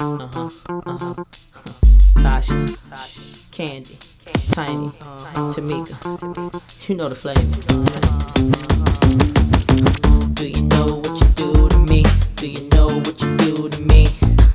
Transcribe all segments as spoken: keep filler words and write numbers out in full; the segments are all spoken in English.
Uh-huh, uh-huh. Tasha, Candy, Tiny, Tamika. You know the flavor. Do you know what you do to me? Do you know what you do to me?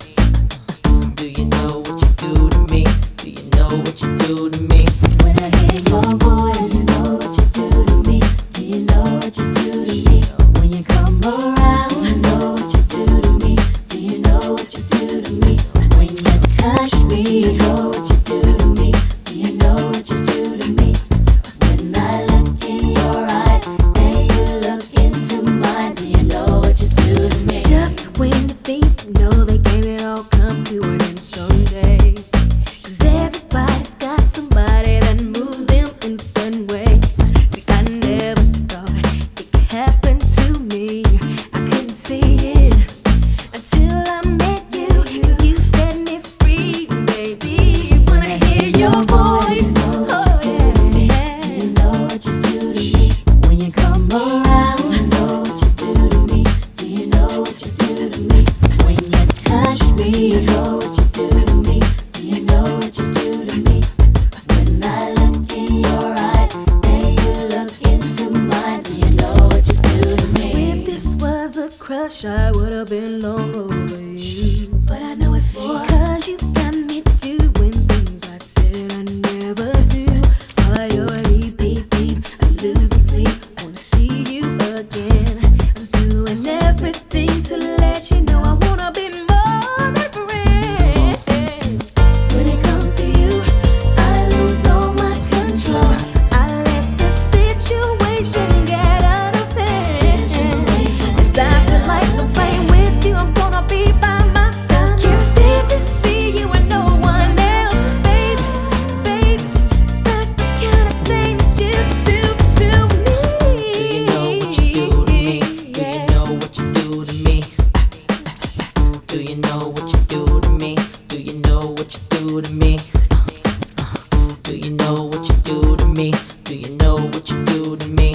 Do you know what you do to me? Do you know what you do to me? When I hear your voice, you know what you do to me. Do you know what you do to me? When you come around, you know what you do to me. Do you know what you do to me? When you touch me, you know what you do to me. Do you know what you do to me? When I look in your eyes, and you look into mine, do you know what you do to me? Just when you think you know the game, it all comes to an end someday. 'Cause everybody's got somebody that moves them in a certain way. See, I never thought it could happen to me. I couldn't see it until I met you. You set me free, baby. When I hear your voice, oh yeah. You know what you do to me. When you come around, you know what you do to me. Do you know what you do to me? When you touch me, you know what you do to me. Do you know what you do to me? When I look in your eyes, and you look into mine, do you know what you do to me? If this was a crush, I would have been long over you. But I know it's more. 'Cause you got me doing things I said I never do. Priority, beep, beep, I'm losing sleep. Wanna see you again. I'm doing everything to let you know I wanna be more than friends. When it comes to you, I lose all my control. I let the situation get out of hand. And I feel like I'm playing with you. I'm gonna be by myself. Can't stand to see you and no one else, baby, baby. That's the kind of thing that you do to me. Do you know what you do to me? Do you know what you do to me? Do you know what you do to me? Do you know what you do to me? Do you know what you do to me? Do you know what you do to me?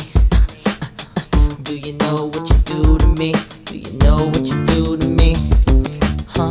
Do you know what you do to me? Do you know what you do to me? Huh?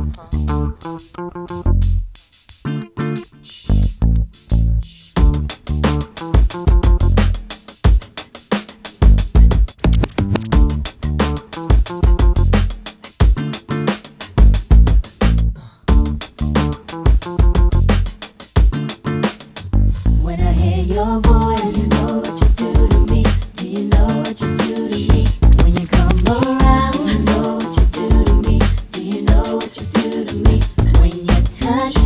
When I hear your voice, you know what you do to me. Do you know what you do to me? When you come around, you know what you do to me. Do you know what you do to me? When you touch